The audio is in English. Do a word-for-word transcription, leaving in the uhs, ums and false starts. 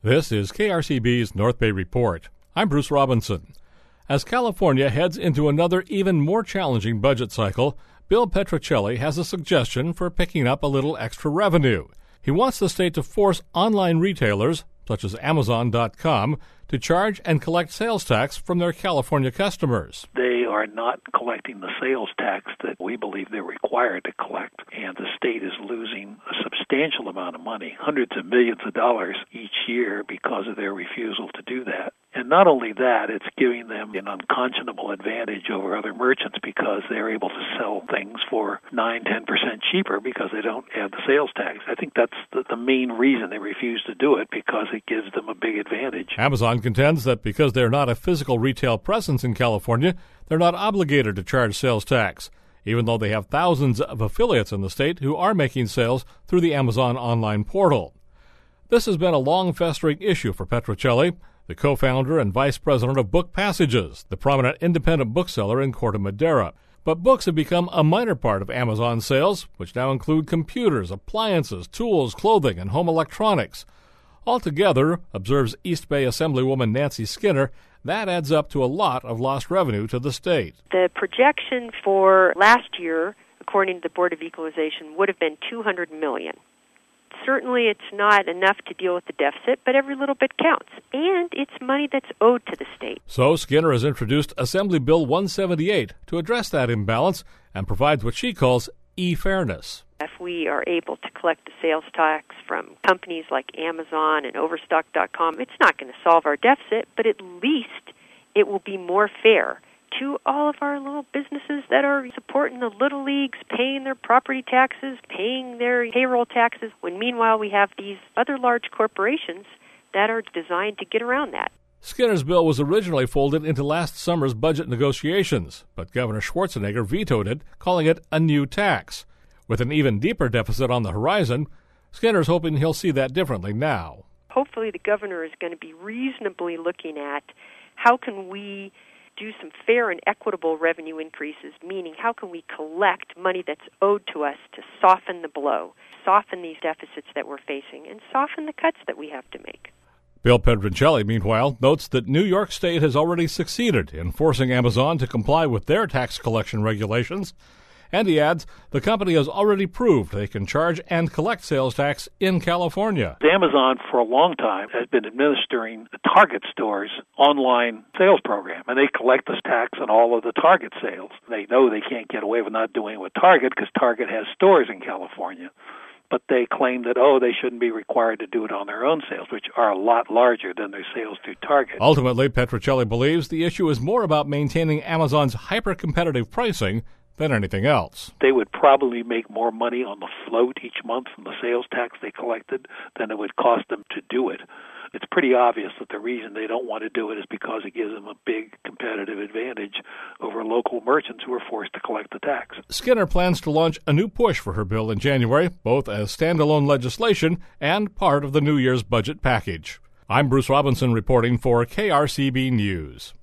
This is K R C B's North Bay Report. I'm Bruce Robinson. As California heads into another even more challenging budget cycle, Bill Petruccelli has a suggestion for picking up a little extra revenue. He wants the state to force online retailers, such as Amazon dot com, to charge and collect sales tax from their California customers. They are not collecting the sales tax that we believe they're required to collect, and the state is losing a substantial amount of money, hundreds of millions of dollars each year because of their refusal to do that. And not only that, it's giving them an unconscionable advantage over other merchants because they're able to sell things for nine, ten percent cheaper because they don't add the sales tax. I think that's the, the main reason they refuse to do it, because it gives them a big advantage. Amazon contends that because they're not a physical retail presence in California, they're not obligated to charge sales tax, even though they have thousands of affiliates in the state who are making sales through the Amazon online portal. This has been a long-festering issue for Petruccelli, the co-founder and vice president of Book Passages, the prominent independent bookseller in Corte Madera. But books have become a minor part of Amazon sales, which now include computers, appliances, tools, clothing, and home electronics. Altogether, observes East Bay Assemblywoman Nancy Skinner, that adds up to a lot of lost revenue to the state. The projection for last year, according to the Board of Equalization, would have been two hundred million dollars. Certainly it's not enough to deal with the deficit, but every little bit counts, and it's money that's owed to the state. So Skinner has introduced Assembly Bill one seventy-eight to address that imbalance and provides what she calls e-fairness. If we are able to collect the sales tax from companies like Amazon and Overstock dot com, it's not going to solve our deficit, but at least it will be more fair to all of our little businesses that are supporting the little leagues, paying their property taxes, paying their payroll taxes, when meanwhile we have these other large corporations that are designed to get around that. Skinner's bill was originally folded into last summer's budget negotiations, but Governor Schwarzenegger vetoed it, calling it a new tax. With an even deeper deficit on the horizon, Skinner's hoping he'll see that differently now. Hopefully the governor is going to be reasonably looking at how can we do some fair and equitable revenue increases, meaning how can we collect money that's owed to us to soften the blow, soften these deficits that we're facing, and soften the cuts that we have to make. Bill Petruccelli, meanwhile, notes that New York State has already succeeded in forcing Amazon to comply with their tax collection regulations. And he adds, the company has already proved they can charge and collect sales tax in California. Amazon, for a long time, has been administering the Target store's online sales program, and they collect this tax on all of the Target sales. They know they can't get away with not doing it with Target because Target has stores in California. But they claim that, oh, they shouldn't be required to do it on their own sales, which are a lot larger than their sales through Target. Ultimately, Petruccelli believes the issue is more about maintaining Amazon's hyper-competitive pricing than anything else. They would probably make more money on the float each month from the sales tax they collected than it would cost them to do it. It's pretty obvious that the reason they don't want to do it is because it gives them a big competitive advantage over local merchants who are forced to collect the tax. Skinner plans to launch a new push for her bill in January, both as standalone legislation and part of the New Year's budget package. I'm Bruce Robinson reporting for K R C B News.